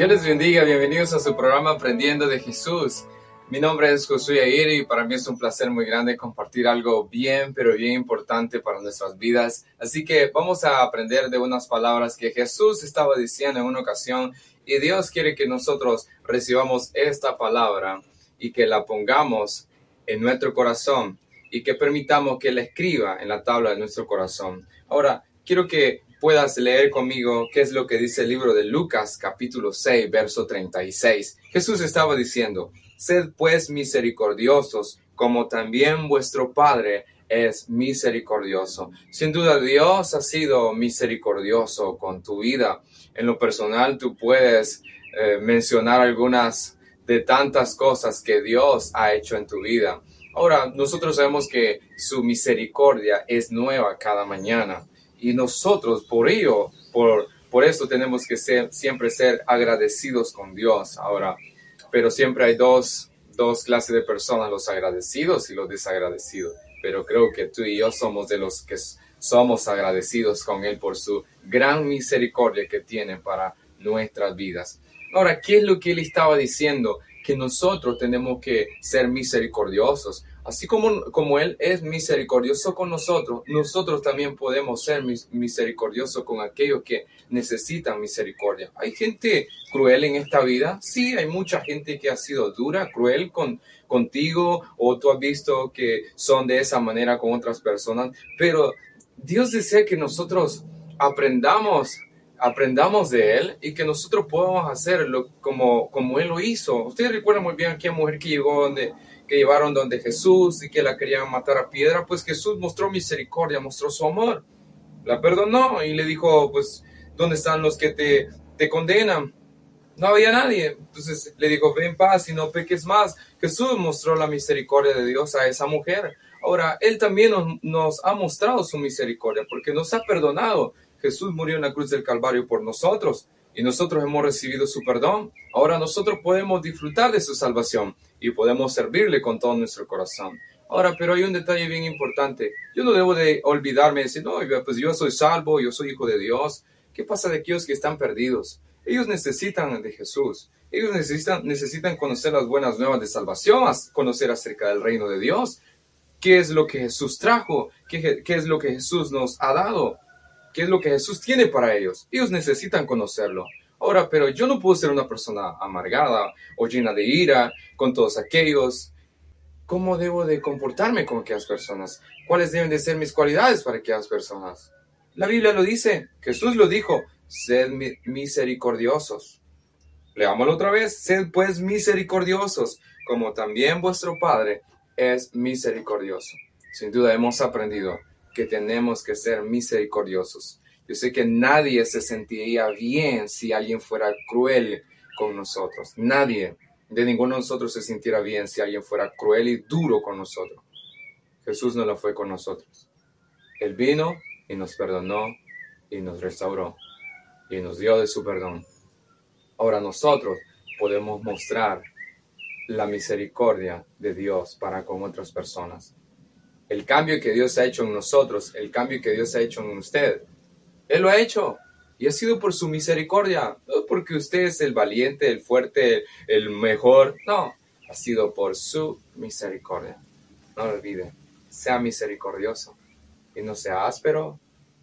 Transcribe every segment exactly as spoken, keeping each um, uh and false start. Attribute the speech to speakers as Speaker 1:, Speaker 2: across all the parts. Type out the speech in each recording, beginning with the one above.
Speaker 1: Dios les bendiga, bienvenidos a su programa Aprendiendo de Jesús. Mi nombre es Josué Yair y para mí es un placer muy grande compartir algo bien, pero bien importante para nuestras vidas. Así que vamos a aprender de unas palabras que Jesús estaba diciendo en una ocasión y Dios quiere que nosotros recibamos esta palabra y que la pongamos en nuestro corazón y que permitamos que la escriba en la tabla de nuestro corazón. Ahora, quiero que puedas leer conmigo qué es lo que dice el libro de Lucas, capítulo seis, verso treinta y seis. Jesús estaba diciendo: sed pues misericordiosos, como también vuestro Padre es misericordioso. Sin duda, Dios ha sido misericordioso con tu vida. En lo personal, tú puedes eh, mencionar algunas de tantas cosas que Dios ha hecho en tu vida. Ahora, nosotros sabemos que su misericordia es nueva cada mañana. Y nosotros, por ello, por, por eso tenemos que ser, siempre ser agradecidos con Dios. Ahora, pero siempre hay dos, dos clases de personas, los agradecidos y los desagradecidos. Pero creo que tú y yo somos de los que somos agradecidos con Él por su gran misericordia que tiene para nuestras vidas. Ahora, ¿qué es lo que Él estaba diciendo? Que nosotros tenemos que ser misericordiosos. Así como, como Él es misericordioso con nosotros, nosotros también podemos ser mis, misericordiosos con aquellos que necesitan misericordia. ¿Hay gente cruel en esta vida? Sí, hay mucha gente que ha sido dura, cruel con, contigo, o tú has visto que son de esa manera con otras personas. Pero Dios desea que nosotros aprendamos aprendamos de Él y que nosotros podamos hacerlo como, como Él lo hizo. Ustedes recuerdan muy bien a aquella mujer que llegó donde, que llevaron donde Jesús y que la querían matar a piedra. Pues Jesús mostró misericordia, mostró su amor. La perdonó y le dijo, pues, ¿dónde están los que te, te condenan? No había nadie. Entonces le dijo, ven en paz y no peques más. Jesús mostró la misericordia de Dios a esa mujer. Ahora, Él también nos, nos ha mostrado su misericordia porque nos ha perdonado. Jesús murió en la cruz del Calvario por nosotros y nosotros hemos recibido su perdón. Ahora nosotros podemos disfrutar de su salvación y podemos servirle con todo nuestro corazón. Ahora, pero hay un detalle bien importante. Yo no debo de olvidarme y decir, no, pues yo soy salvo, yo soy hijo de Dios. ¿Qué pasa de aquellos que están perdidos? Ellos necesitan de Jesús. Ellos necesitan, necesitan conocer las buenas nuevas de salvación, conocer acerca del reino de Dios. ¿Qué es lo que Jesús trajo? ¿Qué, qué es lo que Jesús nos ha dado? ¿Qué es lo que Jesús tiene para ellos? Ellos necesitan conocerlo. Ahora, pero yo no puedo ser una persona amargada o llena de ira con todos aquellos. ¿Cómo debo de comportarme con aquellas personas? ¿Cuáles deben de ser mis cualidades para aquellas personas? La Biblia lo dice. Jesús lo dijo. Sed misericordiosos. Leámoslo otra vez. Sed pues misericordiosos, como también vuestro Padre es misericordioso. Sin duda hemos aprendido que tenemos que ser misericordiosos. Yo sé que nadie se sentiría bien si alguien fuera cruel con nosotros. Nadie, de ninguno de nosotros se sintiera bien si alguien fuera cruel y duro con nosotros. Jesús no lo fue con nosotros. Él vino y nos perdonó y nos restauró y nos dio de su perdón. Ahora nosotros podemos mostrar la misericordia de Dios para con otras personas. El cambio que Dios ha hecho en nosotros, el cambio que Dios ha hecho en usted, Él lo ha hecho y ha sido por su misericordia, no porque usted es el valiente, el fuerte, el mejor, no, ha sido por su misericordia. No lo olvide, sea misericordioso y no sea áspero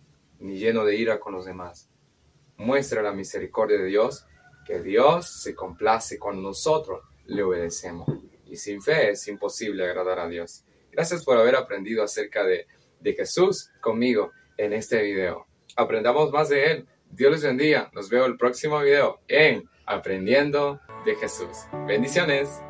Speaker 1: ni lleno de ira con los demás. Muestre la misericordia de Dios, que Dios se complace cuando nosotros le obedecemos y sin fe es imposible agradar a Dios. Gracias por haber aprendido acerca de, de Jesús conmigo en este video. Aprendamos más de Él. Dios les bendiga. Nos vemos el próximo video en Aprendiendo de Jesús. Bendiciones.